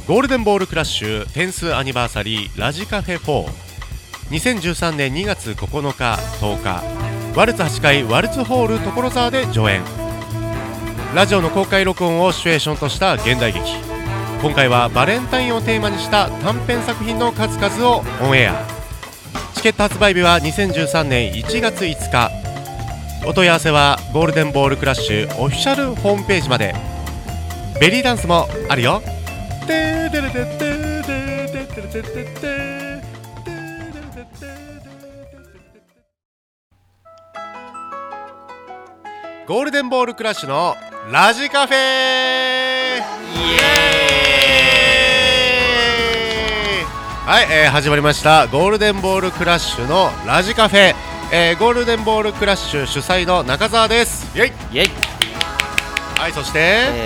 ゴールデンボールクラッシュ10スアニバーサリーラジカフェ4、2013年2月9日10日ワルツ8階ワルツホール所沢で上演。ラジオの公開録音をシチュエーションとした現代劇。今回はバレンタインをテーマにした短編作品の数々をオンエア。チケット発売日は2013年1月5日。お問い合わせはゴールデンボールクラッシュオフィシャルホームページまで。ベリーダンスもあるよ。ゴールデンボールクラッシュのラジカフェ、イエーイ。はい、始まりましたゴールデンボールクラッシュのラジカフェ、ゴールデンボールクラッシュ主催の中澤です。イエイイエイ。はい、そして、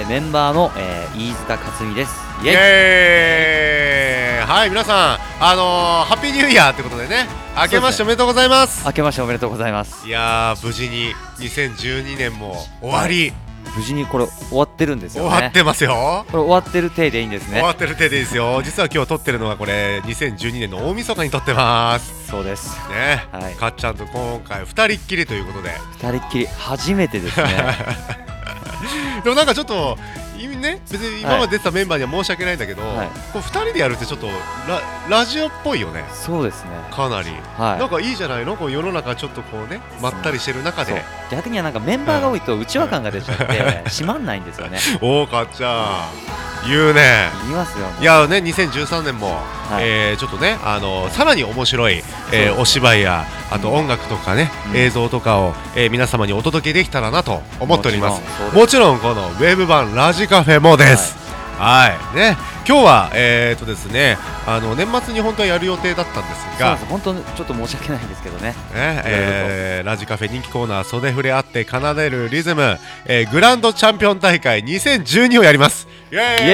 メンバーの、飯塚克美です。イエイ。 はい、皆さん、ハッピーニューイヤーということでね、明けましておめでとうございます。 明けましておめでとうございます。 いやー、無事に2012年も終わり、 無事にこれ終わってるんですよね。 終わってますよ。 これ終わってる体でいいんですね。 終わってる手でいいですよ。実は今日撮ってるのはこれ2012年の大晦日に撮ってますそうですね。 はい、 かっちゃんと今回2人っきりということで、 2人っきり初めてですねでもなんかちょっとね、別に今まで出てたメンバーには申し訳ないんだけど、 はい、 こう2人でやるってちょっとラジオっぽいよね。 そうですね、 かなり、 はい、 なんかいいじゃないの、こう世の中ちょっとこうね、まったりしてる中で。 逆にはなんかメンバーが多いと内輪感が出ちゃって閉まんないんですよね。 おー、かっちゃん言うね。 言いますよね。 いやね、2013年も、はい、ちょっとね、さらに面白い、お芝居やあと音楽とかね、映像とかを、皆様にお届けできたらなと思っております。もちろんこのウェブ版ラジカフェもです。はいね、今日はですね、年末に本当はやる予定だったんですが、 そうです、本当にちょっと申し訳ないんですけどね。 ラジカフェ人気コーナー袖触れあって奏でるリズム、グランドチャンピオン大会2012をやります。イエーイ。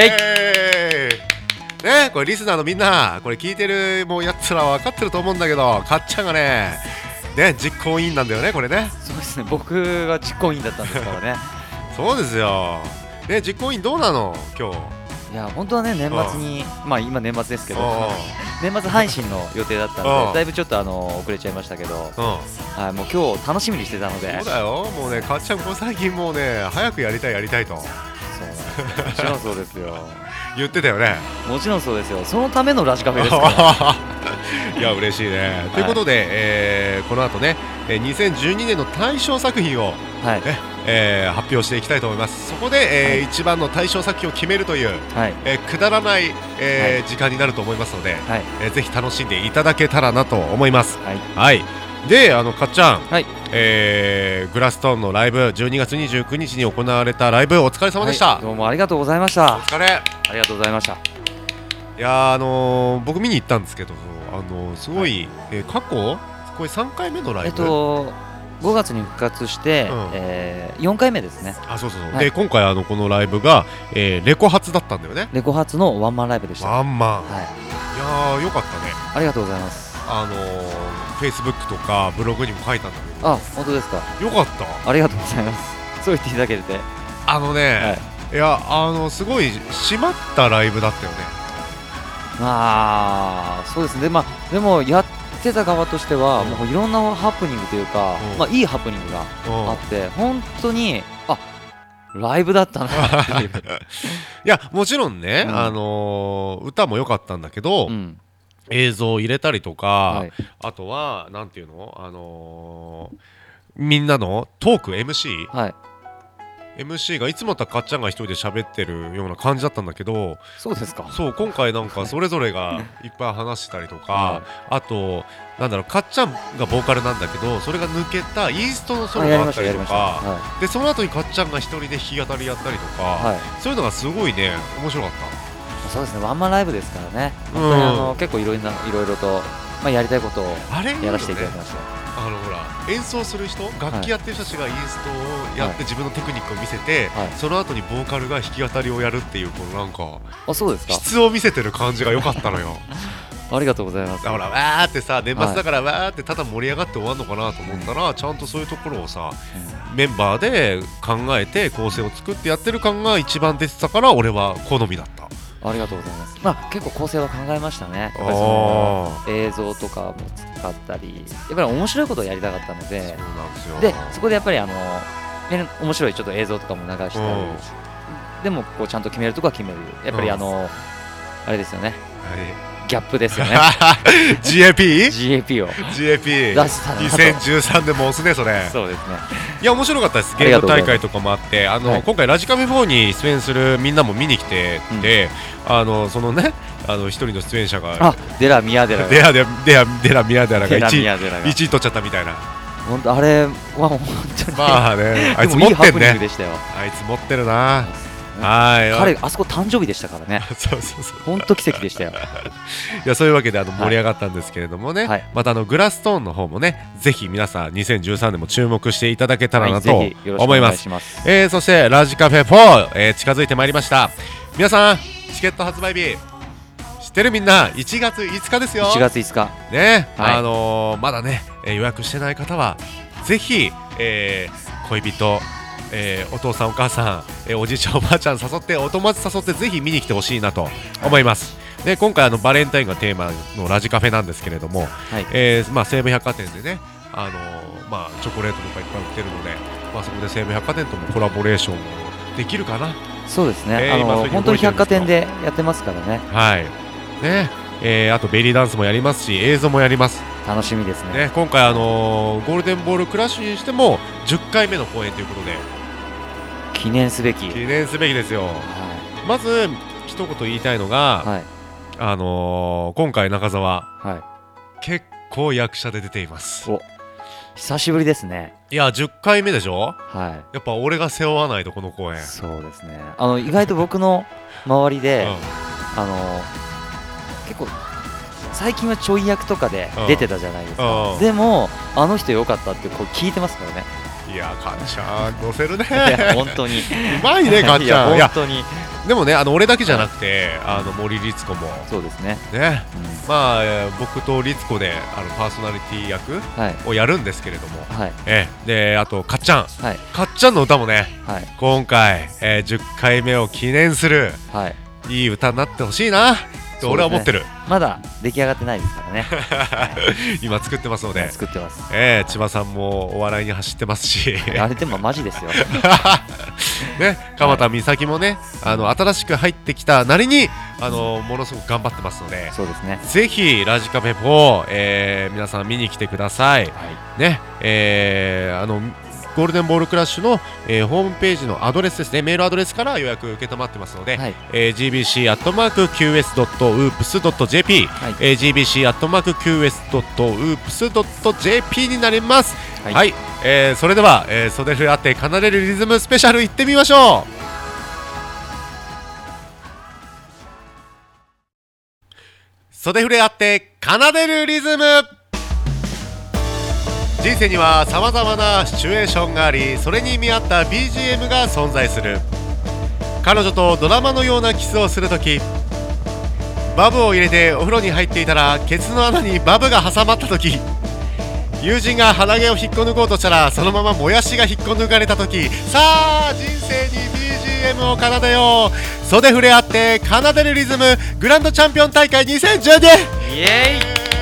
ね、これリスナーのみんな、これ聞いてるもうやつらは分かってると思うんだけど、かっちゃんがね、実行委員なんだよね、これね。 そうですね、僕が実行委員だったんですからね。 そうですよ。ね、実行委員どうなの今日。 いや本当はね、年末に、まあ今年末ですけど、年末配信の予定だったので、だいぶちょっと遅れちゃいましたけど、はい、もう今日楽しみにしてたので。 そうだよ、もうね、かっちゃんここ最近もうね、早くやりたいと。 そうなんですよ、もちろんそうですよ。 言ってたよね。 もちろんそうですよ、そのためのラジカフェですから。 いや嬉しいね、はい、ということで、この後ね、2012年の大賞作品を、 はい、 発表していきたいと思います。そこで、一番の大賞作品を決めるという、はい、くだらない、時間になると思いますので、はい、ぜひ楽しんでいただけたらなと思います。はい、はい、でかっちゃん、はい、グラストーンのライブ12月29日に行われたライブお疲れ様でした。 はい、どうもありがとうございました。 お疲れ。 ありがとうございました。 いや僕見に行ったんですけど、すごい、過去これ3回目のライブ、 5月に復活して、4回目ですね。 あ、そうそうそう、はい、で今回このライブが、レコ発だったんだよね。 レコ発のワンマンライブでした。 ワンマン、はい、いやよかったね。 ありがとうございます。 Facebook とかブログにも書いたんだけど。 あ、本当ですか。 よかった。 ありがとうございます。そう言っていただけて。 はい、いやすごい締まったライブだったよね。 そうですね。でもやってた側としては、もういろんなハプニングというか、いいハプニングがあって、本当にライブだったなっていう。 いやもちろんね、歌も良かったんだけど、映像を入れたりとか、はい、あとはなんていうの、みんなのトーク MC、はい、MC がいつもとはかっちゃんが一人で喋ってるような感じだったんだけど。 そうですか。 そう、今回なんかそれぞれがいっぱい話したりとか、はい、あとなんだろう、かっちゃんがボーカルなんだけど、それが抜けたインストのソロがあったりとか、はい、でその後にかっちゃんが一人で弾き語りやったりとか、はい、そういうのがすごいね面白かった。 そうですね、ワンマンライブですからね、本当に結構いろいろと、やりたいことをやらせていただきました。 ほら演奏する人、楽器やってる人たちがインストをやって自分のテクニックを見せて、その後にボーカルが弾き語りをやるっていう、このなんかそうですか、 質を見せてる感じが良かったのよ。 ありがとうございます。 ほらわーってさ、年末だからわーってただ盛り上がって終わるのかなと思ったら、ちゃんとそういうところをさ、メンバーで考えて構成を作ってやってる感が一番出てたから、俺は好みだった。 ありがとうございます。 結構構成は考えましたね。やっぱりその映像とかも使ったり、やっぱり面白いことをやりたかったので、 そうなんですよ。 でそこでやっぱり面白いちょっと映像とかも流したり、でもこうちゃんと決めるとこは決める。やっぱりあれですよね。ギャップですよね。GAP を GAP 出したなと。 2013でも押すねそれ。 そうですね。 いや面白かったです。ゲーム大会とかもあって、今回ラジカフェ4に出演するみんなも見に来てて、そのね一人の出演者がデラミヤデラが 1位取っちゃったみたいな。 本当あれは本当にまあね、あいつ持ってんね。あいつ持ってるな。 彼あそこ誕生日でしたからね。 そう本当奇跡でしたよ。 いやそういうわけで盛り上がったんですけれどもね、またグラストーンの方もねぜひ皆さん2013年も注目していただけたらなと思います。そしてラジカフェ4、近づいてまいりました。皆さんチケット発売日知ってる？みんな1月5日ですよ。 1月5日ね、まだね予約してない方はぜひ、恋人お父さんお母さん、おじいちゃんおばあちゃん誘って、お友達誘ってぜひ見に来てほしいなと思います。で今回バレンタインがテーマのラジカフェなんですけれども、西武百貨店でねチョコレートとかいっぱい売ってるので、そこで西武百貨店ともコラボレーションできるかな。 そうですね、本当に百貨店でやってますからね。 はいね、あとベリーダンスもやりますし映像もやります。 楽しみです ね。 今回ゴールデンボールクラッシュにしても10回目の公演ということで記念すべきですよ。まず一言言いたいのが、今回中澤、結構役者で出ています。 久しぶりですね。 いや10回目でしょ。やっぱ俺が背負わないとこの公演。 そうですね。意外と僕の周りで、結構最近はちょい役とかで出てたじゃないですか。でもあの人良かったってこう聞いてますからね。 いやかっちゃん乗せるね。 本当にうまいねかっちゃん。 本当に。 でもね俺だけじゃなくて森律子もそうですね。 僕と律子でパーソナリティ役をやるんですけれども、であとかっちゃん、かっちゃんの歌もね、今回10回目を記念するいい歌になってほしいなって俺は思ってる。 まだ出来上がってないですからね。 今作ってますので。 作ってます。 千葉さんもお笑いに走ってますし。 あれでもマジですよ。 ね、鎌田美咲もね、新しく入ってきたなりにものすごく頑張ってますので、 そうですね。 ぜひラジカフェ4、皆さん見に来てください。ね、ゴールデンボールクラッシュの、ホームページのアドレスですね、メールアドレスから予約受けたまってますので、gbc@qs.oops.jp、gbc@qs.oops.jp になります。それでは、袖振りあって奏でるリズムスペシャルいってみましょう。袖振りあって奏でるリズム。人生にはさまざまなシチュエーションがあり、それに見合った BGM が存在する。彼女とドラマのようなキスをするとき、バブを入れてお風呂に入っていたらケツの穴にバブが挟まったとき、友人が鼻毛を引っこ抜こうとしたらそのままもやしが引っこ抜かれたとき、さあ人生に BGM を奏でよう。袖振れ合って奏でるリズムグランドチャンピオン大会2012。 イエ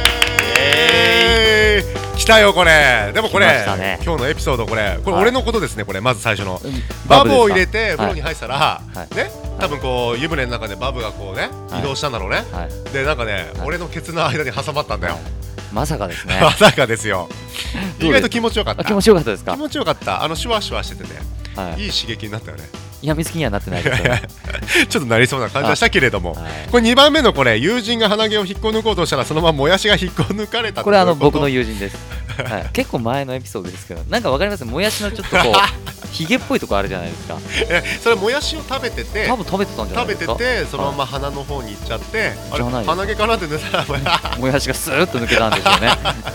ーイ。 来たよこれ。でもこれ、 ね、 今日のエピソードこれ俺のことですね。これまず最初のバブを入れて風呂に入ったら、ね、多分こう湯船の中でバブがこうね移動したんだろうね。でなんかね、俺のケツの間に挟まったんだよ。 まさかですね。 まさかですよ。意外と気持ちよかった。 気持ちよかったですか。 気持ちよかった。シュワシュワしててね、いい刺激になったよね。 やみつきにはなってないですよ。 ちょっとなりそうな感じはしたけれども、これ2番目のこれ、友人が鼻毛を引っこ抜こうとしたらそのままもやしが引っこ抜かれた。 これ僕の友人です。結構前のエピソードですけど、なんかわかります？もやしのちょっとこうヒゲっぽいとこあるじゃないですか。 それもやしを食べてて、 多分食べてたんじゃないですか。 食べててそのまま鼻の方に行っちゃって、 あれ鼻毛かなって寝たらもやしがスーッと抜けたんですよね。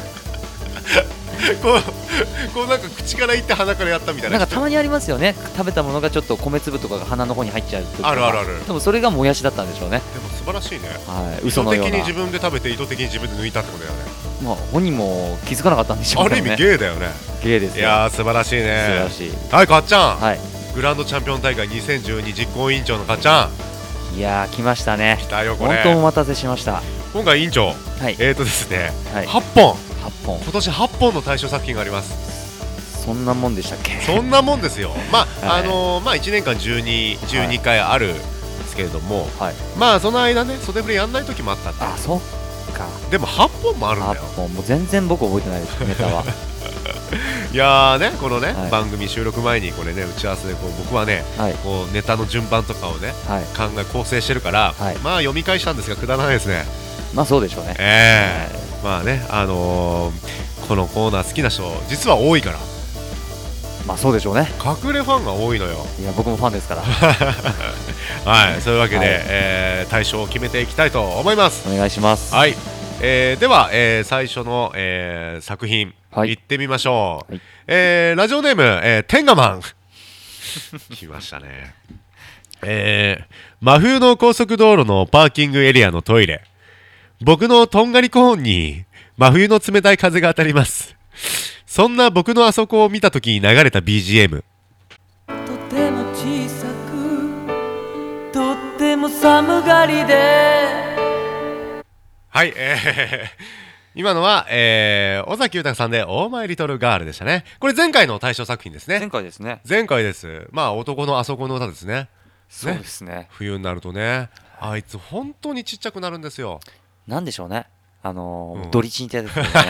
こうなんか口からいって鼻からやったみたいな。 なんかたまにありますよね。食べたものがちょっと米粒とかが鼻の方に入っちゃう。 ある。 でもそれがもやしだったんでしょうね。 でも素晴らしいね。 嘘のような。 意図的に自分で食べて意図的に自分で抜いたってことだよね。 まあ本人も気づかなかったんでしょうね。 ある意味ゲーだよね。 ゲーですよ。 いやー素晴らしいね。 素晴らしい。 はいかっちゃん。グランドチャンピオン大会2012実行委員長のかっちゃん。 いやー来ましたね。 来たよこれ。 本当お待たせしました。 今回委員長、 はい、 ですね、 はい、 8本今年8本の大賞作品があります。 そんなもんでしたっけ？ そんなもんですよ。まあ、 はい、 1年間12回あるんですけれども、はい、まあその間ね袖振りやんない時もあったんで。 あ、そっか。 でも8本もあるんだよ。 8本もう全然僕覚えてないですネタは。 いやーね、このね、 はい、 番組収録前にこれね打ち合わせでこう僕はね、はい、こうネタの順番とかをね、はい、構成してるから、はい、まあ読み返したんですがくだらないですね。 まあそうでしょうね。 まあね、このコーナー好きな人実は多いから。 まあそうでしょうね。 隠れファンが多いのよ。 いや僕もファンですから。 はい、そういうわけで、はい、大賞を決めていきたいと思います。 お願いします。 はい、では、最初の、作品、はい、いってみましょう。はい、ラジオネーム、テンガマン来ましたね。真冬の高速道路のパーキングエリアのトイレ。僕のとんがりコーンに真冬の冷たい風が当たります。そんな僕のあそこを見たときに流れた BGM。 とても小さくとっても寒がりで。 はい、今のは、尾崎豊さんでオーマイリトルガールでしたね。これ前回の大賞作品ですね。 前回ですね。 前回です。まあ男のあそこの歌ですね。 そうですね。 冬になるとね、あいつ本当にちっちゃくなるんですよ。 なんでしょうね。ドリチンってやつですよね。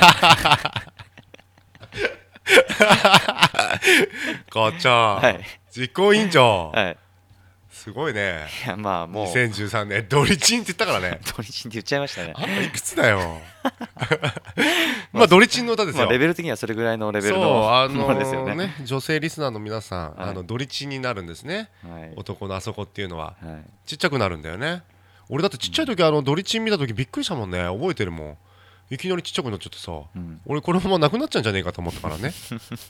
かっちゃん、はい、実行委員長、はい、すごいね。 いやまあもう 2013年ドリチンって言ったからね。 ドリチンって言っちゃいましたね。 あんたいくつだよ。まあドリチンの歌ですよ。 まあレベル的にはそれぐらいのレベルのものですよね。 女性リスナーの皆さん、はい、ドリチンになるんですね、はい、男のあそこっていうのは、はい、ちっちゃくなるんだよね。俺だってちっちゃい時、ドリチン見た時びっくりしたもんね。覚えてるもん。いきなりちっちゃくなっちゃってさ、俺これもなくなっちゃうんじゃねえかと思ったからね。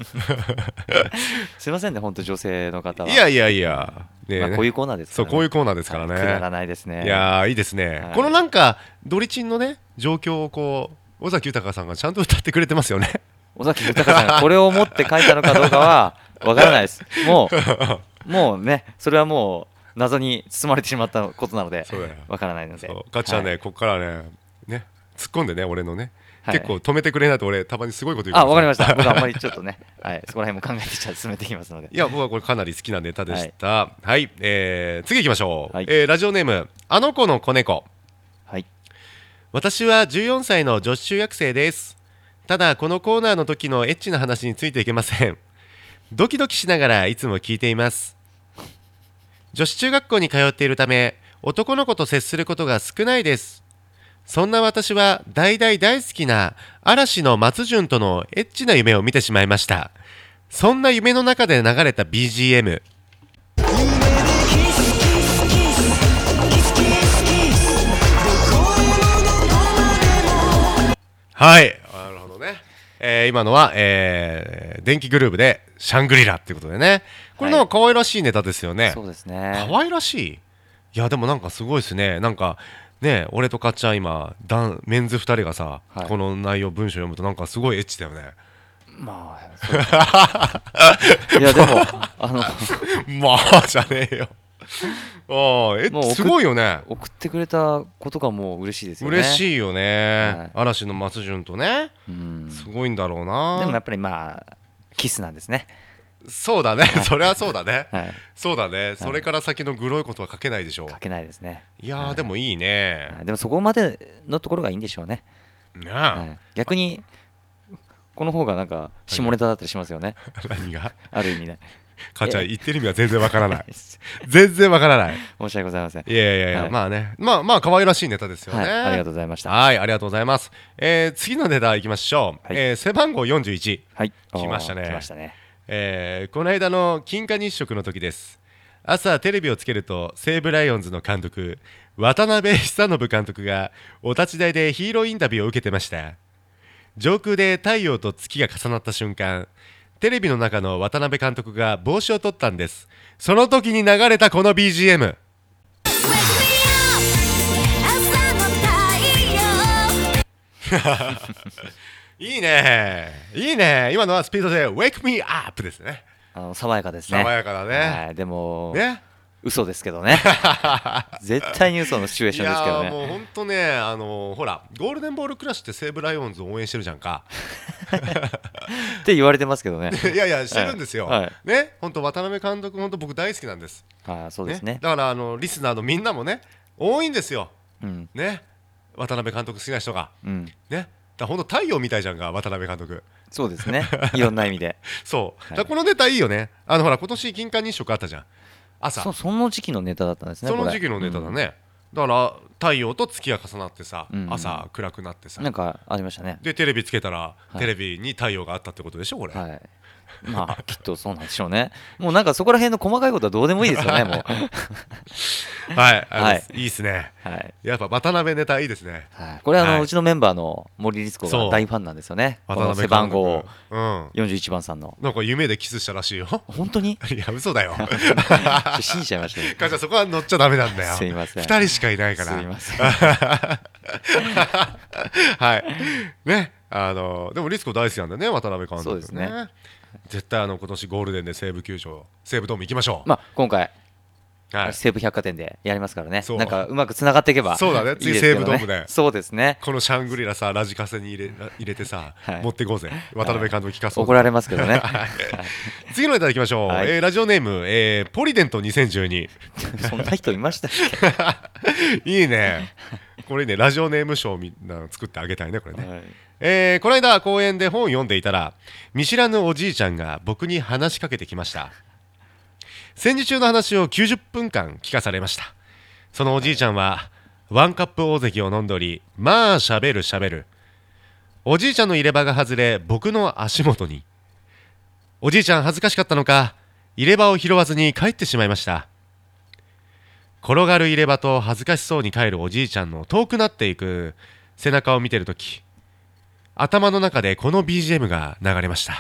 すいませんね、本当女性の方は。 いやいやいや、 ね、まあこういうコーナーですからね。 そう、こういうコーナーですからね。 くだらないですね。 いやいいですね、はい、このなんかドリチンのね状況をこう尾崎豊さんがちゃんと歌ってくれてますよね。 尾崎豊さんがこれを持って書いたのかどうかはわからないです。もうね、それはもう謎に包まれてしまったことなのでわからないので。 かっちゃんね、はい、ここからね突っ込んでね、俺のね、はい、結構止めてくれないと俺たまにすごいこと言うから。 あ、わかりました。僕はあんまりちょっとね、はい、そこら辺も考えて進めていきますので。 いや、僕はこれかなり好きなネタでした。はい、はい、次行きましょう。はい、ラジオネームあの子の子猫。はい、私は14歳の女子中学生です。ただこのコーナーの時のエッチな話についていけません。ドキドキしながらいつも聞いています。女子中学校に通っているため男の子と接することが少ないです。そんな私は大好きな嵐の松潤とのエッチな夢を見てしまいました。そんな夢の中で流れた BGM。 はい、なるほどね。今のは、電気グルーヴでシャングリラっていうことでね、これなんか可愛らしいネタですよね、はい、 そうですね。 可愛らしい。いやでもなんかすごいですね。なんかね、俺とかっちゃん今メンズ2人がさ、はい、この内容文章読むとなんかすごいエッチだよね。 まあいやでもまあじゃねえよ。すごいよね。 送ってくれたことがもう嬉しいですよね。 嬉しいよね、はい、嵐の松潤とね、すごいんだろうな。 でもやっぱりまあキスなんですね。 そうだね、それはそうだね、はい、そうだね、それから先のグロいことは書けないでしょう。 書けないですね。 いやー、はい、でもいいね、 はい、でもそこまでのところがいいんでしょうね。はい、逆にこの方がなんか下ネタだったりしますよね。 何がある意味ね。 かちゃん言ってる意味は全然わからない。全然わからない。 申し訳ございません。 いや、はい、まあね、まあ可愛らしいネタですよね、はい、 ありがとうございました。 はい、ありがとうございます。次のネタいきましょう、はい、背番号41、はい、来ましたね。 来ましたね。 この間の金華日食の時です。朝テレビをつけると西武ライオンズの監督渡辺久信監督がお立ち台でヒーローインタビューを受けてました。上空で太陽と月が重なった瞬間、テレビの中の渡辺監督が帽子を取ったんです。その時に流れたこの BGM。 いいねいいね。今のはスピードで Wake me up ですね。 爽やかですね。 爽やかだね、 はい、でもね、 嘘ですけどね絶対に嘘のシチュエーションですけどね。 いやもう本当ね、ほらゴールデンボールクラッシュって西武ライオンズを応援してるじゃんかって言われてますけどねいやいやしてるんですよ、 はい、 ね、本当渡辺監督本当僕大好きなんです。 そうですね。 だからリスナーのみんなもね多いんですよ、ね、渡辺監督好きな人が、ね、だ本当太陽みたいじゃんか渡辺監督。 そうですねいろんな意味でそう、だこのネタいいよね。ほら今年金環日食あったじゃん朝。 その時期のネタだったんですね。 その時期のネタだね、だから太陽と月が重なってさ、朝暗くなってさ、 なんかありましたね。 でテレビつけたら、テレビに太陽があったってことでしょこれ。 はいまあきっとそうなんでしょうね。もうなんかそこら辺の細かいことはどうでもいいですよねもうはい、いいっすね、やっぱ渡辺ネタいいですね。 これうちのメンバーの森律子が大ファンなんですよね。この背番号41番さんのなんか夢でキスしたらしいよ。本当に？ いや嘘だよ信じちゃいましたね。 母ちゃんそこは乗っちゃダメなんだよ。 すいません、 2人しかいないからすいませんはいね、でも律子大好きなんだよね渡辺監督。 そうですね。 絶対今年ゴールデンで西武球場西武ドーム行きましょう。 今回西武百貨店でやりますからね。なんかうまくつながっていけばいいですけどね。 そうだね、次西武ドームで。 そうですね。 このシャングリラさラジカセに入れてさ、持っていこうぜ渡辺監督聞かそう。 怒られますけどね次のネタいきましょう。ラジオネームポリデント2012 そんな人いましたっけいいねこれねラジオネーム賞みんな作ってあげたいねこれね。この間公園で本を読んでいたら見知らぬおじいちゃんが僕に話しかけてきました。戦時中の話を90分間聞かされました。そのおじいちゃんはワンカップ大関を飲んでおり、まあしゃべる。おじいちゃんの入れ歯が外れ僕の足元に。おじいちゃん恥ずかしかったのか入れ歯を拾わずに帰ってしまいました。転がる入れ歯と恥ずかしそうに帰るおじいちゃんの遠くなっていく背中を見てるとき、頭の中でこの BGM が流れました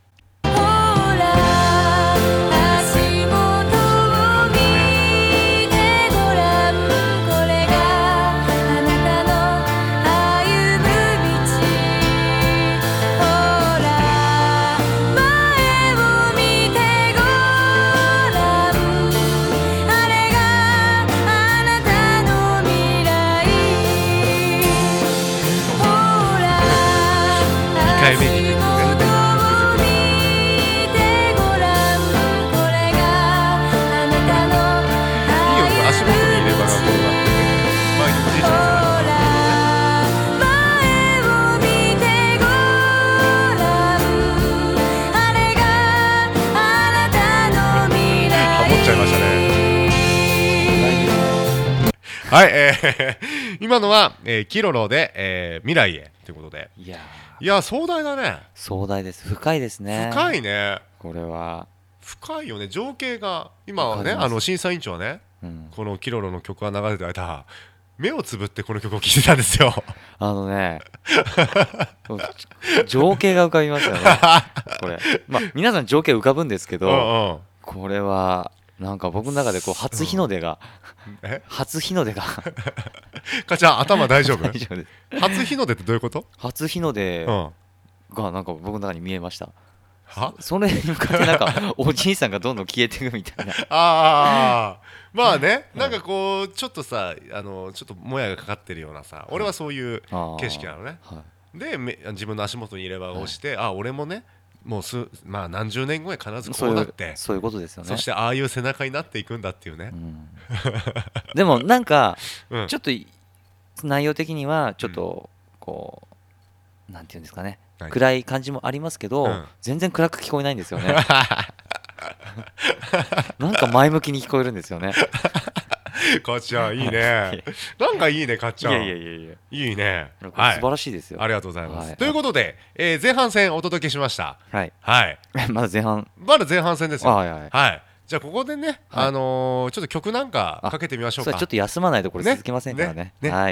。2回目にねはい、今のは、キロロで、未来へということで。いや壮大だね。 壮大です。深いですね。 深いね。 これは深いよね。情景が今はね審査委員長はね、このキロロの曲が流れてる間目をつぶってこの曲を聴いてたんですよ。 情景が浮かびますよねこれ。皆さん情景浮かぶんですけど、これはなんか僕の中でこう初日の出が初日の出がかちゃん頭大丈夫？ 大丈夫です。 初日の出ってどういうこと？ 初日の出がなんか僕の中に見えました。それに向かってなんかおじいさんがどんどん消えていくみたいなまあね、なんかこうちょっとさちょっともやがかかってるようなさ、俺はそういう景色なのね。で自分の足元に入れ歯を押して、俺もねもう何十年後に必ずこうなって、 そういうことですよね。 そしてああいう背中になっていくんだっていうね。 でもなんかちょっと内容的にはちょっとこうなんていうんですかね、暗い感じもありますけど、全然暗く聞こえないんですよねなんか前向きに聞こえるんですよねかっちゃんいいねなんかいいねかっちゃん。 いやいいね。 素晴らしいですよ。 ありがとうございます。ということで前半戦お届けしました。 はいまだ前半戦ですよ。はい。じゃあここでねちょっと曲なんかかけてみましょうか。 ちょっと休まないとこれ続けませんからね。はい。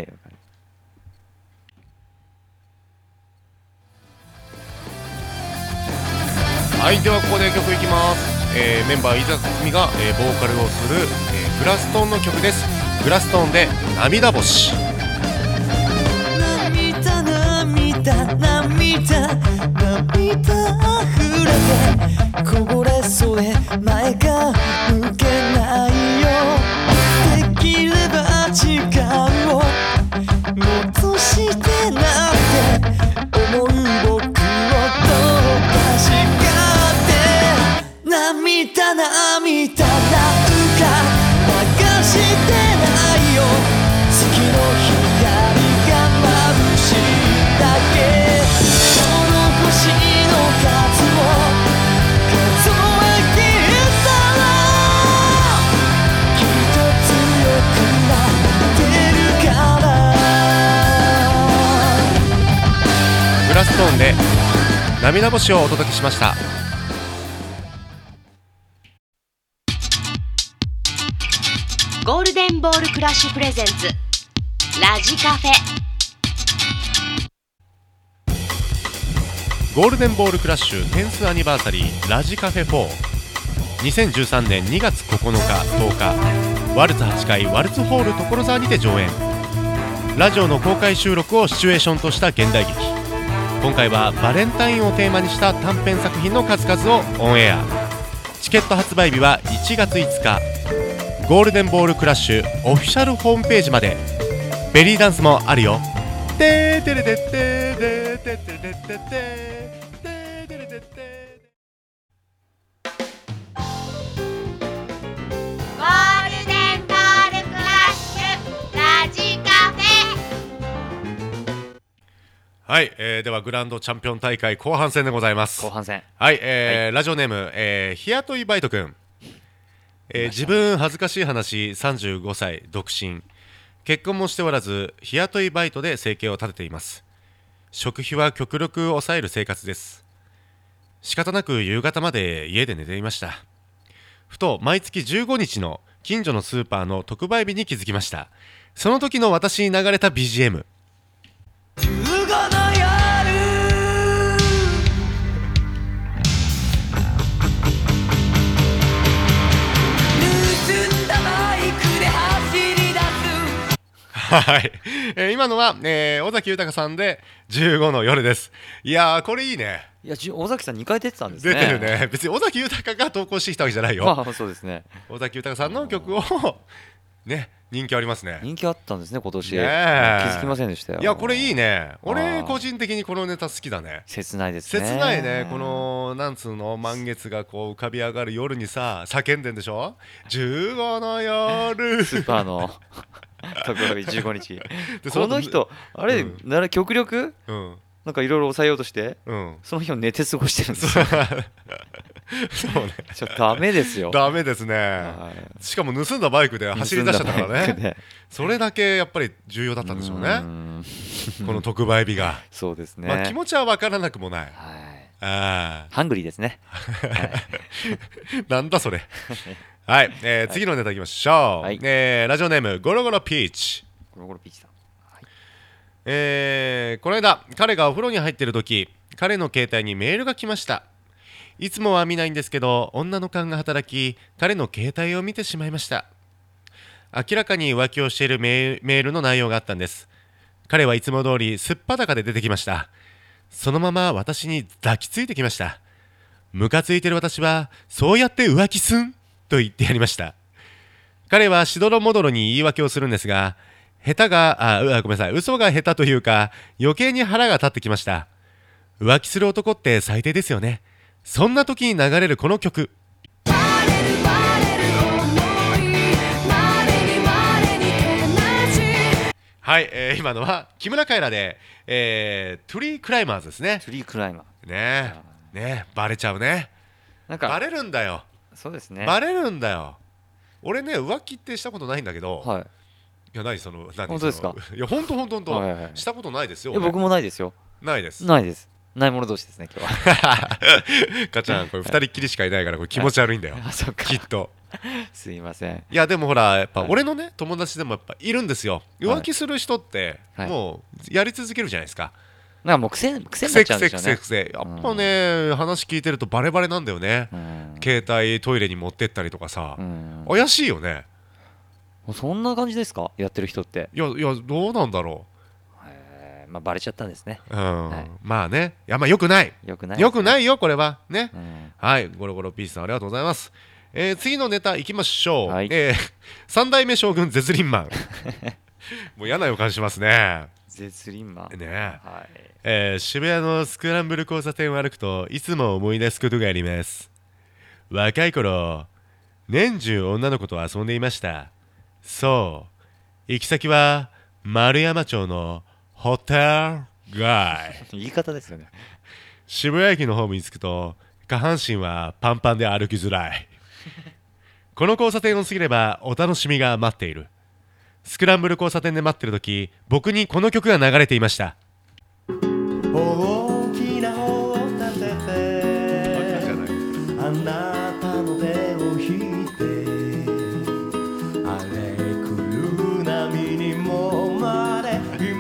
はい、ではここで曲いきます。メンバー飯田辰巳が、ボーカルをする、グラストーンの曲です。グラストーンで涙星。 涙溢れてこぼれそうで前が向けないよトーンで涙星をお届けしました。 ゴールデンボールクラッシュプレゼンツラジカフェ。 ゴールデンボールクラッシュ10thアニバーサリーラジカフェ4、2013年2月9日10日ワルツ8階ワルツホール所沢にて上演。ラジオの公開収録をシチュエーションとした現代劇。今回はバレンタインをテーマにした短編作品の数々をオンエア。チケット発売日は1月5日。ゴールデンボールクラッシュオフィシャルホームページまで。ベリーダンスもあるよ。てーてれてってーてってれてってててれてってゴールデンボールクラッシュラジカフェ。 はい、ではグランドチャンピオン大会後半戦でございます。 後半戦。 はい、ラジオネーム、日雇いバイトくん。自分恥ずかしい話、35歳独身、結婚もしておらず日雇いバイトで生計を立てています。食費は極力抑える生活です。仕方なく夕方まで家で寝ていました。ふと毎月15日の近所のスーパーの特売日に気づきました。その時の私に流れた BGM。 15の夜盗んだバイクで走り出す。 はい、今のは、尾崎豊さんで15の夜です。いやーこれいいね。 いや、尾崎さん2回出てたんですね。 出てるね。別に尾崎豊が投稿してきたわけじゃないよ。 まあそうですね。 尾崎豊さんの曲をね、人気ありますね。 人気あったんですね今年。 ねえ気づきませんでしたよ。 いやこれいいね。俺あー個人的にこのネタ好きだね。 切ないですね。 切ないね。このなんつうの、満月がこう浮かび上がる夜にさ叫んでんでしょ。15の夜スーパーの特売日15日。 でこの人あれ、 うんなら極力うんなんかいろいろ抑えようとしてうんその日を寝て過ごしてるんですそうよ。 ね。 ちょっとダメですよ。 ダメですね。 はいしかも盗んだバイクで走り出しちゃったからね。 盗んだバイクでそれだけやっぱり重要だったんでしょううね。 んこの特売日が。 そうですね。 まあ気持ちは分からなくもない。 はい。 あハングリーですね。はいあなんだそれ。はい、次のネタいきましょう。 はいラジオネームゴロゴロピーチ。 ゴロゴロピーチさん。 この間彼がお風呂に入っている時、彼の携帯にメールが来ました。いつもは見ないんですけど女の勘が働き、彼の携帯を見てしまいました。明らかに浮気をしているメールの内容があったんです。彼はいつも通りすっぱだかで出てきました。そのまま私に抱きついてきました。ムカついてる私は、そうやって浮気すんと言ってやりました。彼はしどろもどろに言い訳をするんですが、ごめんなさい、嘘が下手というか余計に腹が立ってきました。浮気する男って最低ですよね。そんな時に流れるこの曲。はい、今のは木村カエラで、トゥリークライマーズですね。 ツリークライマー。 ねえ、ねえ、バレちゃうね。 なんかバレるんだよ。 そうですね。 バレるんだよ。俺ね、浮気ってしたことないんだけど、 はい。 いや、何その、何本当ですか。 いや、本当、 はいはいはいしたことないですよ。 いや僕もないですよ。 ないです。 ないです。ないもの同士ですね今日は。 かちゃん、これ2人っきりしかいないから、これ気持ち悪いんだよ。 あ、そっか。 きっと。 すいません。 いや、でもほら、やっぱはい俺のね、友達でもやっぱいるんですよ。浮気する人って、 はいもうやり続けるじゃないですか。 なんかもう癖になっちゃうんでしょうね。 癖。やっぱね、話聞いてるとバレバレなんだよね。 うん携帯トイレに持ってったりとかさう、ん。 怪しいよね。 そんな感じですかやってる人って。 いや、どうなんだろまあバレちゃったんですね。 う。うん、 はいまあね、いや、まあよくない。 よくない。 よくないよ、これは。ね。 うん。 はい、ゴロゴロピースさんありがとうございます。次のネタいきましょう。 はい三代目将軍ゼズリンマン。もう嫌な予感しますね。 絶倫マン。 ねはい。 渋谷のスクランブル交差点を歩くといつも思い出すことがあります。若い頃、年中女の子と遊んでいました。そう、行き先は丸山町のホテル街。 言い方ですよね。 渋谷駅のホームに着くと下半身はパンパンで歩きづらい。この交差点を過ぎればお楽しみが待っている。スクランブル交差点で待ってる時、僕にこの曲が流れていました。 大き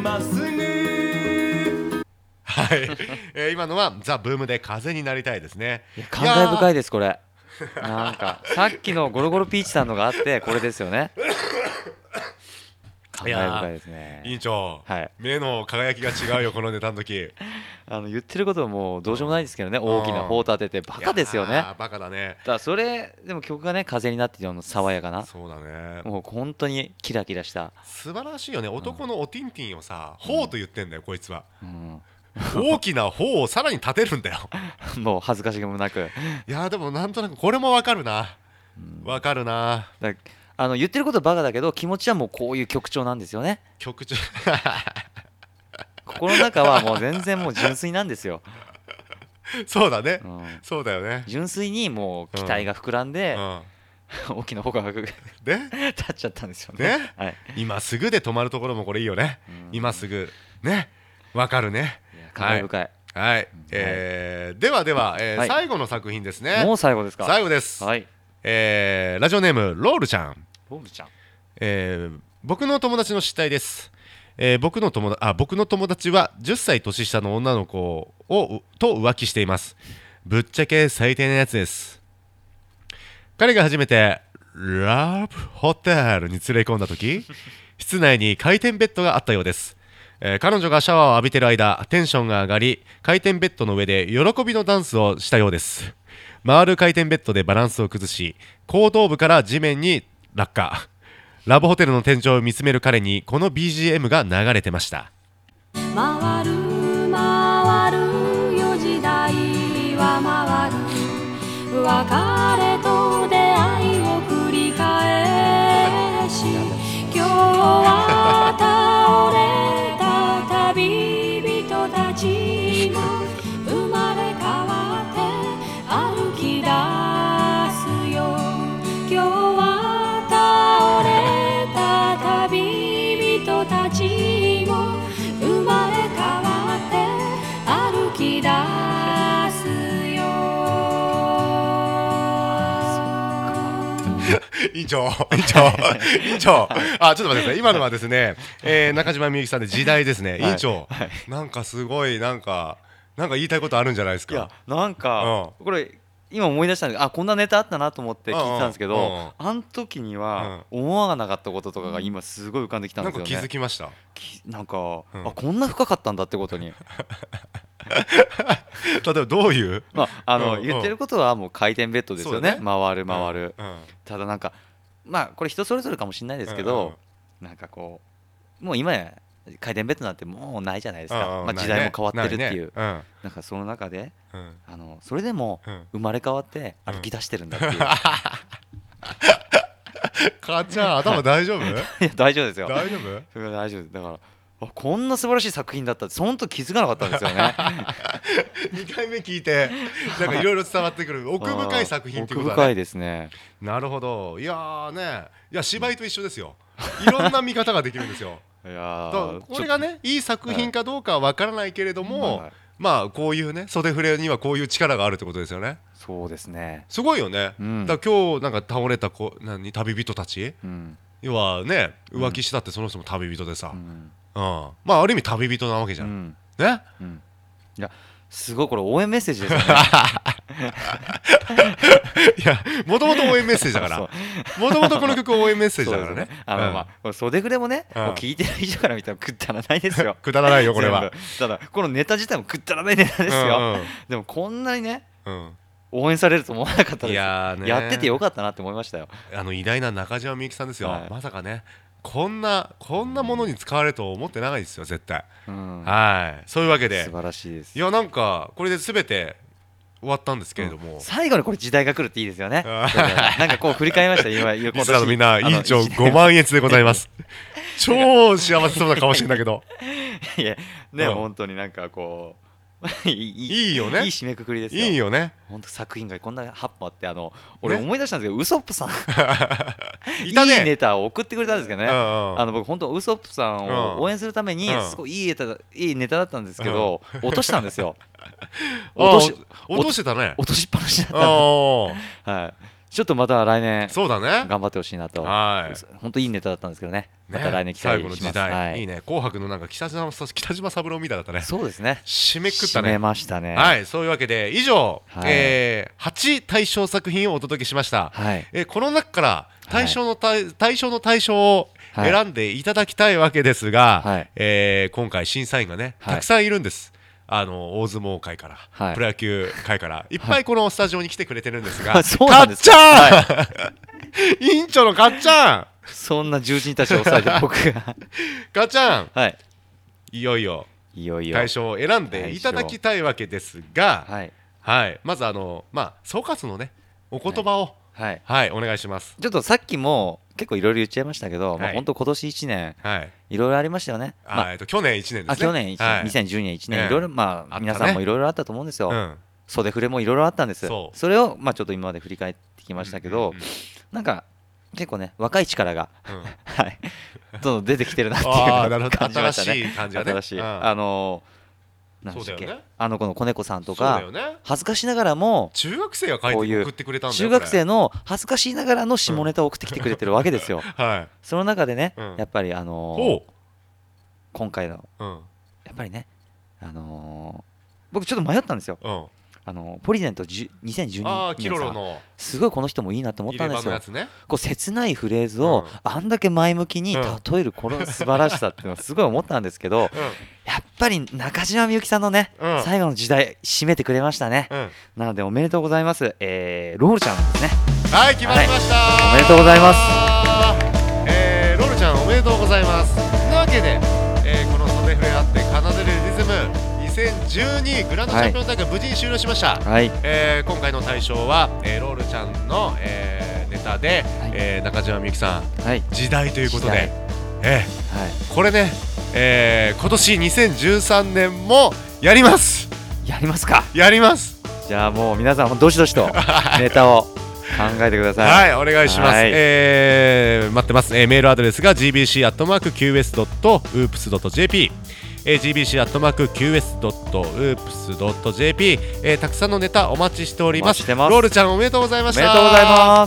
まっすぐはい、今のはザ・ブームで風になりたいですね。 いや感慨深いですこれ。なんかさっきのゴロゴロピーチさんのがあってこれですよね。感慨深いですね。 委員長、 はい、 目の輝きが違うよこのネタの時。 言ってることはもうどうしようもないですけどね。大きな砲立ててバカですよね。 バカだね。 だからそれでも曲がね風になってるの爽やかな。 そうだね。 もう本当にキラキラした素晴らしいよね。男のおティンティンをさ、砲と言ってんだよこいつは。 うん大きな砲をさらに立てるんだよ。 もう恥ずかしげもなく。 いやでもなんとなくこれもわかるな。わかるな。 言ってることバカだけど気持ちはもうこういう曲調なんですよね。 曲調心の中はもう全然もう純粋なんですよ。 そうだね、そうだよね。 純粋にもう期待が膨らんで、大きな砲が立っちゃったんですよね。はい、 今すぐで止まるところもこれいいよね。今すぐね、わかるね。 感慨深い。 はい、ではでは、最後の作品ですね。 もう最後ですか。 最後です。はい、ラジオネームロールちゃん。 ロールちゃん。 僕の友達の失態です。僕の友達は10歳年下の女の子と浮気しています。ぶっちゃけ最低なやつです。彼が初めてラブホテルに連れ込んだ時室内に回転ベッドがあったようです。彼女がシャワーを浴びてる間テンションが上がり回転ベッドの上で喜びのダンスをしたようです。回る回転ベッドでバランスを崩し後頭部から地面に落下。ラブホテルの天井を見つめる彼にこの BGM が流れてました。 回る回るよ時代は回る別れと出会いを繰り返し今日は倒れた旅人たちも生まれ変わって歩き出すよ今日は旅人たちも生まれ変わって歩き出すよ委員長ちょっと待ってください。今のはですね、中島みゆきさんで時代ですね。委員長、なんかすごいなんか言いたいことあるんじゃないですか。 いやなんか、これ今思い出したんでこんなネタあったなと思って聞いてたんですけど、あの時には思わなかったこととかが今すごい浮かんできたんですよね。 なんか気づきました。 なんか、こんな深かったんだってことに。 例えばどういう？ 言ってることはもう回転ベッドですよね。回る。ただなんかこれ人それぞれかもしれないですけど、なんかこうもう今や回転ベッドなんてもうないじゃないですか。時代も変わってるっていう。なんかその中でそれでも生まれ変わって歩き出してるんだっていう。 かっちゃん頭大丈夫？いや大丈夫ですよ。 大丈夫？ それは大丈夫だから。こんな素晴らしい作品だったってその時気づかなかったんですよね。 2回目聞いてなんかいろいろ伝わってくる奥深い作品ってことだね。 奥深いですね。 なるほど。いや芝居と一緒ですよ。いろんな見方ができるんですよ。これがねいい作品かどうかは分からないけれども、こういうね袖触れにはこういう力があるってことですよね。 そうですね。 すごいよね。だから今日なんか倒れた旅人たち、要はね浮気したってその人も旅人でさ、ある意味旅人なわけじゃん。ね。 いやすごいこれ応援メッセージですよね。 いやもともと応援メッセージだからもともとこの曲応援メッセージだからね。 袖触れもね聞いてる以上から見たらくだらないですよ。 くだらないよこれは。 ただこのネタ自体もくだらないネタですよ。でもこんなにね応援されると思わなかったです。やっててよかったなって思いましたよ。 偉大な中島みゆきさんですよ。まさかねこんなものに使われると思ってないですよ絶対。そういうわけで素晴らしいです。 いやなんかこれで全て終わったんですけれども、 最後にこれ時代が来るっていいですよね。なんかこう振り返りました。今リスナーのみんな委員長5万円でございます。超幸せそうな顔してんだけど。 いやね本当になんかこういいよね。 いい締めくくりですよ。 いいよね。 本当作品がこんな8本あって俺思い出したんですけどウソップさんいいネタを送ってくれたんですけどね。僕本当ウソップさんを応援するためにすごいいいネタだったんですけど落としたんですよ。 落としてたね。 落としっぱなしだったんです。 ちょっとまた来年そうだね。 頑張ってほしいなと。 はい。 本当いいネタだったんですけどね。また来年期待します。 最後の時代、 はい、 いいね。紅白のなんか北島三郎みたいだったね。 そうですね。 締めくったね。 締めましたね。 はい、そういうわけで以上、 はい 8大賞作品をお届けしました。 はい、 この中から大賞の大賞を選んでいただきたいわけですが、 はい、 今回審査員がね、 はい、 たくさんいるんです。大相撲界から、 はい、 プロ野球界からいっぱいこのスタジオに来てくれてるんですが、 はい、 かっちゃん、はい、委員長のかっちゃん、 そんな重鎮たちを抑えて僕がかっちゃん、 はい、 いよいよ大賞を選んでいただきたいわけですが、はいはい、まず総括のねお言葉を、はいはい、お願いします。 ちょっとさっきも結構いろいろ言っちゃいましたけど、本当今年1年、いろいろありましたよね。 去年1年ですね。 去年2012年1年いろいろ皆さんもいろいろあったと思うんですよ。袖触れもいろいろあったんです。それをちょっと今まで振り返ってきましたけど、なんか結構ね若い力がはいどんどん出てきてるなっていうのを感じましたね。 新しい感じがね。 新しいなんだっけ、この子猫さんとか恥ずかしながらも中学生が書いて送ってくれたんだよ。 中学生の恥ずかしいながらの下ネタを送ってきてくれてるわけですよ。その中でね、やっぱり今回のやっぱりね僕ちょっと迷ったんですよ。ポリデント2012年さ、すごいこの人もいいなと思ったんですよ。こう切ないフレーズをあんだけ前向きに例えるこの素晴らしさっていうのはすごい思ったんですけど、やっぱり中島みゆきさんのね最後の時代締めてくれましたね。なのでおめでとうございます。ロールちゃんですね。 はい、決まりました。 おめでとうございます。 ロールちゃんおめでとうございます。なわけでこの袖触れ合って奏でるリズム2012グランドチャンピオン大会無事に終了しました。今回の大賞はロールちゃんのネタで中島みゆきさん時代ということで、これね今年2013年もやります。 やりますか。 やります。 じゃあもう皆さんどしどしとネタを考えてください。 はい、お願いします。待ってます。メールアドレスが gbc@qs.oops.jp gbc@qs.oops.jp たくさんのネタお待ちしております。ロールちゃんおめでとうございました。 おめでとうございます。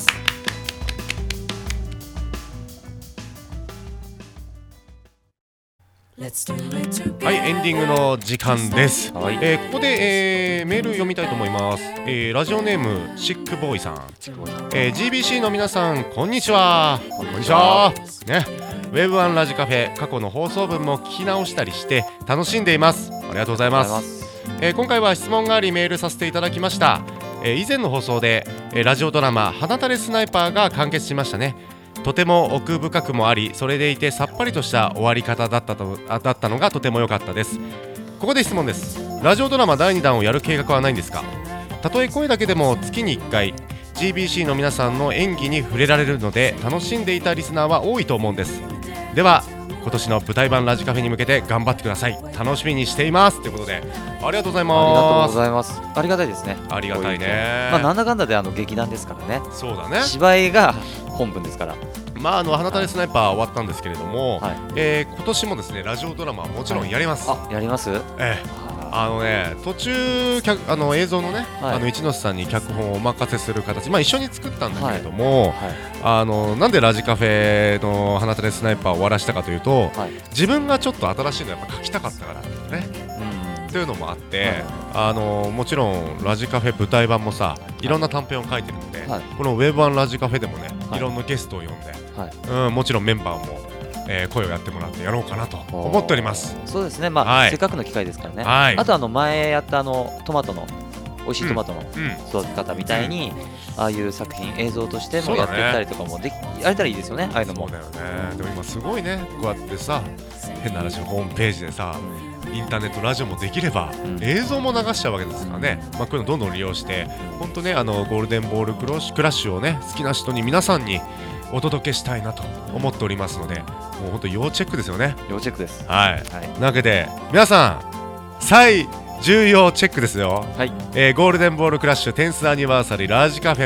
はい、エンディングの時間です。ここで、メール読みたいと思います。ラジオネームシックボーイさん、GBC の皆さんこんにちは。こんにちはね。ウェブワンラジカフェ過去の放送分も聞き直したりして楽しんでいます。ありがとうございます。今回は質問がありメールさせていただきました。以前の放送で、ラジオドラマ花垂れスナイパーが完結しましたね。とても奥深くもあり、それでいてさっぱりとした終わり方だったのがとても良かったです。ここで質問です。ラジオドラマ第2弾をやる計画はないんですか。たとえ声だけでも月に1回 GBC の皆さんの演技に触れられるので楽しんでいたリスナーは多いと思うんです。では今年の舞台版ラジカフェに向けて頑張ってください。楽しみにしていますということで、ありがとうございます。 ありがとうございます。ありがたいですね。 ありがたいね。 なんだかんだで劇団ですからね。 そうだね。 芝居が本文ですから。 花垂れスナイパー終わったんですけれども、今年もですねラジオドラマはもちろんやります。 やります。 途中映像のね、一ノ瀬さんに脚本をお任せする形、一緒に作ったんだけれども、なんでラジカフェの花垂れスナイパーを終わらしたかというと、自分がちょっと新しいのやっぱ書きたかったからね。というのもあって、もちろんラジカフェ舞台版もさいろんな短編を書いてるので、このウェブワンラジカフェでもねいろんなゲストを呼んで、もちろんメンバーも声をやってもらってやろうかなと思っております。 そうですね。せっかくの機会ですからね。あと前やったトマトの美味しいトマトの育て方みたいに、ああいう作品映像としてもやっていったりとかもやれたらいいですよね。ああいうのも。 そうだよね。でも今すごいね、こうやってさ変な話ホームページでさ、インターネットラジオもできれば、映像も流しちゃうわけですからね。こういうのどんどん利用して本当ねゴールデンボールクラッシュをね好きな人に皆さんにお届けしたいなと思っておりますので、もう本当要チェックですよね。 要チェックです。 なわけで皆さん最重要チェックですよ。ゴールデンボールクラッシュ10thアニバーサリーラジカフェ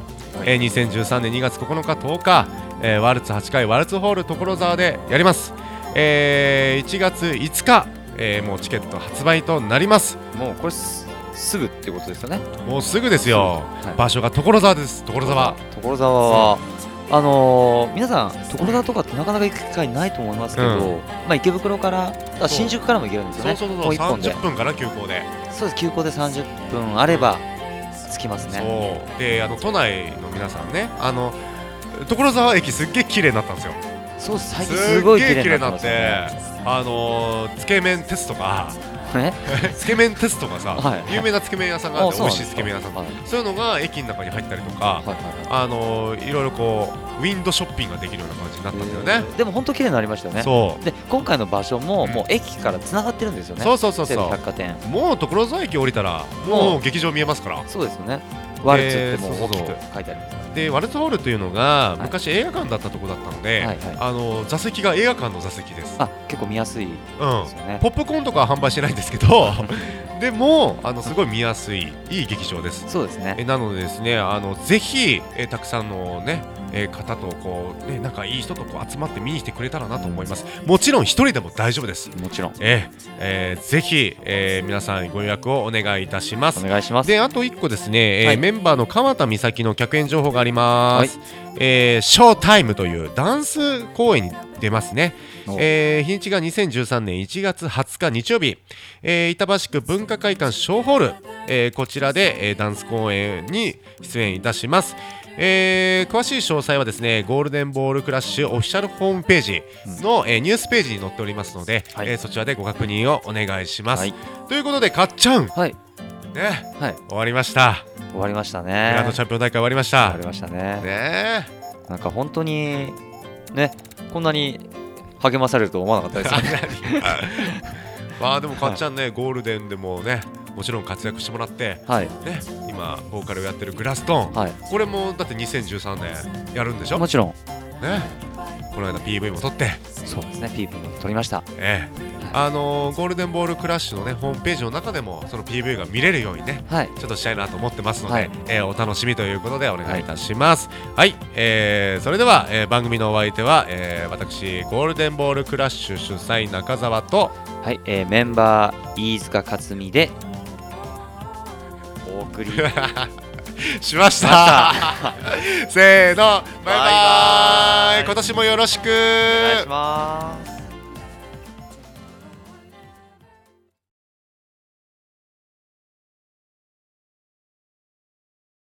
4、2013年2月9日10日、ワルツ8回ワルツホール所沢でやります。1月5日、もうチケット発売となります。 もうこれすぐってことですよね。 もうすぐですよ、 はい、 場所が所沢です。所沢は皆さん所沢とかってなかなか行く機会ないと思いますけど、まあ池袋から新宿からも行けるんですよね。 そう30分かな、急行で。 そうです、急行で30分あれば着きますね。 そうで、都内の皆さんね、所沢駅すっげえ綺麗になったんですよ。 そう、最近すごい綺麗になってますね。つけ麺テストがつけ麺テストがさ、はい、有名なつけ麺屋さんがあって、美味しいつけ麺屋さん、はい、そういうのが駅の中に入ったりとか、いろいろこうウィンドショッピングができるような感じになったんだよね。 でも本当綺麗になりましたよね。そうで、今回の場所ももう駅からつながってるんですよね。そう百貨店、 もう所沢駅降りたらもう劇場見えますから。 そうですよね。ワルツってもう大きく書いてあります。 でワルツホールというのが昔映画館だったとこだったので、座席が映画館の座席です。 結構見やすいですよね。 ポップコーンとかは販売してないんですけどでもすごい見やすいいい劇場です。 そうですね。 なのでですね、ぜひたくさんのね方とこう仲いい人とこう集まって見に来てくれたらなと思います。もちろん一人でも大丈夫です。 もちろん。 ぜひ皆さんご予約をお願いいたします。 お願いします。 で、あと1個ですね、メンバーの川田美咲の客演情報があります。ショータイムというダンス公演に出ますね。日にちが2013年1月20日日曜日、板橋区文化会館小ホール、こちらで、ダンス公演に出演いたします。詳しい詳細はですね、ゴールデンボールクラッシュオフィシャルホームページの、ニュースページに載っておりますので、そちらでご確認をお願いします。ということで、かっちゃん、終わりました。 終わりましたね。 グランドチャンピオン大会終わりました。 終わりましたね。なんか本当にね、こんなに励まされると思わなかったですね。 まあでもかっちゃんね、ゴールデンでもね、もちろん活躍してもらって、ね、今ボーカルをやってるグラストーン、これもだって2013年やるんでしょ。 もちろんね、この間 PV も撮って。 そうですね、 PV も撮りました。 ゴールデンボールクラッシュのねホームページの中でもその PV が見れるようにね、ちょっとしたいなと思ってますので、お楽しみということでお願いいたします。はい、それでは、番組のお相手は、私ゴールデンボールクラッシュ主催中澤と、 メンバー飯塚克美でお送りしましたせーの、バイバイ。今年もよろしくお願いします。